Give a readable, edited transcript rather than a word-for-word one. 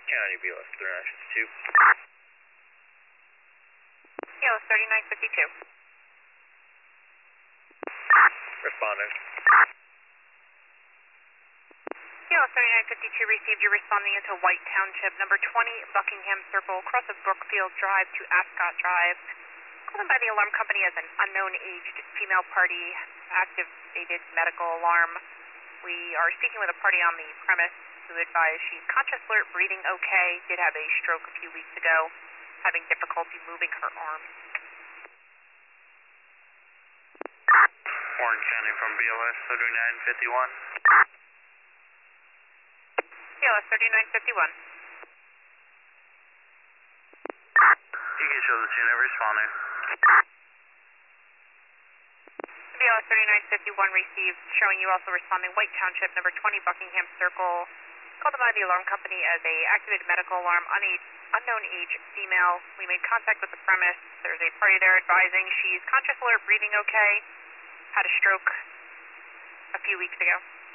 County BLS 3952. BLS 3952. Responding. BLS 3952 received. You're responding into White Township, number 20 Buckingham Circle, cross of Brookfield Drive to Ascot Drive. Called by the alarm company as an unknown aged female party, activated medical alarm. We are speaking with a party on the premise who advised she's conscious, alert, breathing okay, did have a stroke a few weeks ago, having difficulty moving her arms. Warren County from BLS 3951. BLS 3951. You can show the unit responding. BLS 3951 received, showing you also responding White Township, number 20 Buckingham Circle. Called by the alarm company as a activated medical alarm, unknown age female. We made contact with the premise. There's a party there advising she's conscious, alert, breathing okay, had a stroke a few weeks ago.